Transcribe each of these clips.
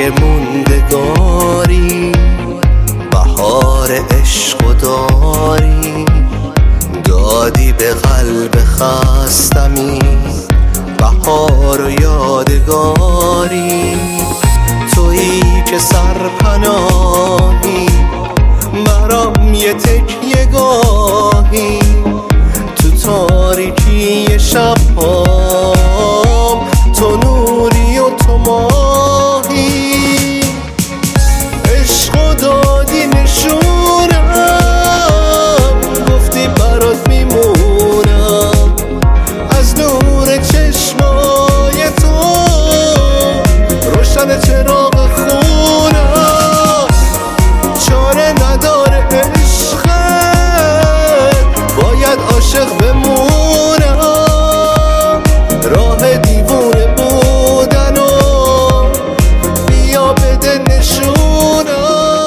موندگاری، بهار عشق و داری، دادی به قلب خستمی بهار و یادگاری. تویی که سرپناهی برام یه تکیه گاهی، تو تاریکی شب‌هام تو نوری و تو ماهی. عشق و دادی نشونم، گفتی برات میمونم، از نور چشمای تو روشن چراغ خونم. چاره نداره عشقت، باید عاشق بمونم، راه دیوونه بودن و بیا بده نشونم.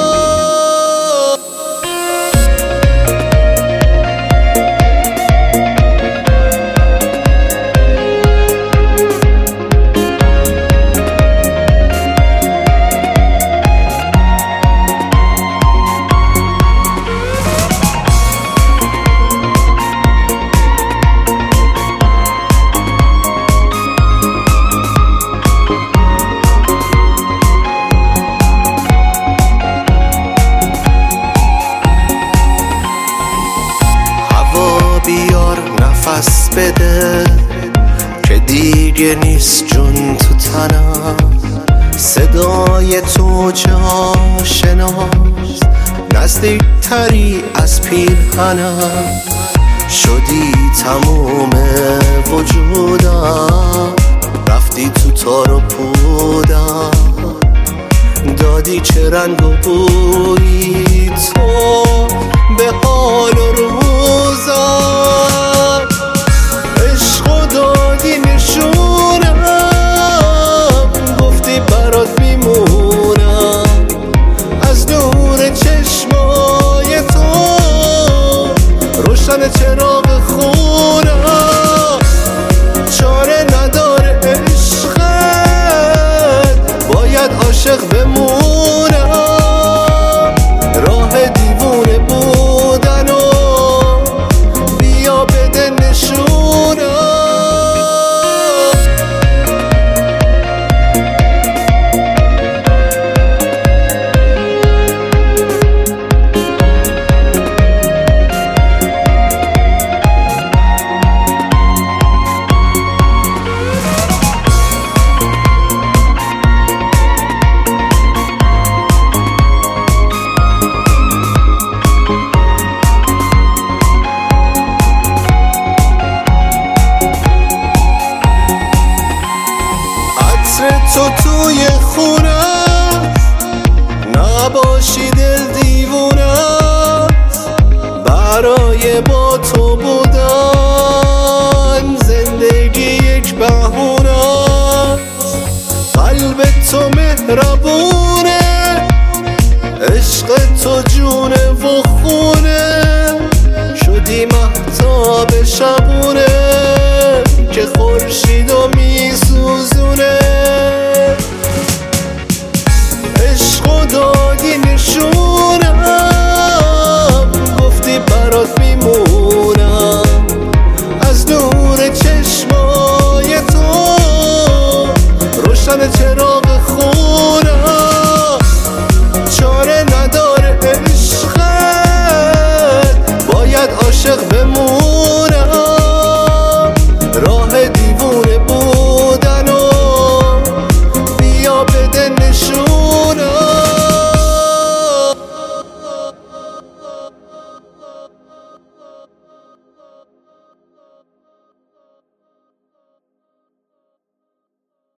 بیار نفس بده که دیگه نیست جون تو تنم، صدای تو جاشناست نزدیک تری از پیرهنم. شدی تموم وجودم، رفتی تو تار و پودم، دادی چه رنگ و بویی تو به حال و روزم. عشق و دادی نشونم، گفتی برات میمونم، از نور چشمای تو روشن چراغ خونم. چاره نداره عشقت، باید عاشق بمونم، راه دیوونه بودن و بیا بده نشونم. تو توی خونم نباشی دل دیوونه، برای با تو بودن زندگی یک بهونه. قلب تو مهربونه، عشق تو جونه و خونه، شدی مهتاب شبونه که خورشید و میسوزونه. عشق و دادی نشونم، گفتی برات میمونم، از نور چشمای تو روشن چراغ خونم. چاره نداره عشقت، باید عاشق بمونم، راه دیوونه بود